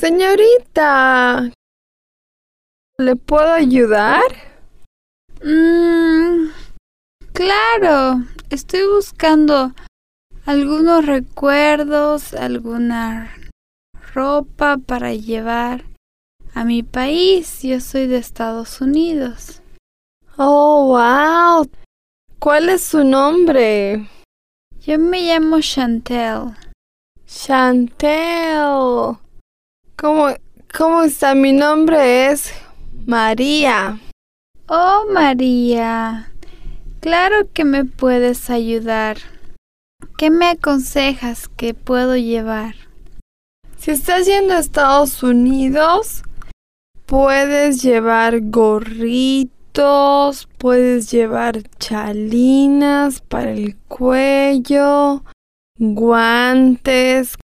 Señorita, ¿le puedo ayudar? Claro, estoy buscando algunos recuerdos, alguna ropa para llevar a mi país. Yo soy de Estados Unidos. Oh, wow. ¿Cuál es su nombre? Yo me llamo Chantel. Chantel. ¿Cómo está? Mi nombre es María. Oh, María. Claro que me puedes ayudar. ¿Qué me aconsejas que puedo llevar? Si estás yendo a Estados Unidos, puedes llevar gorritos, puedes llevar chalinas para el cuello, guantes,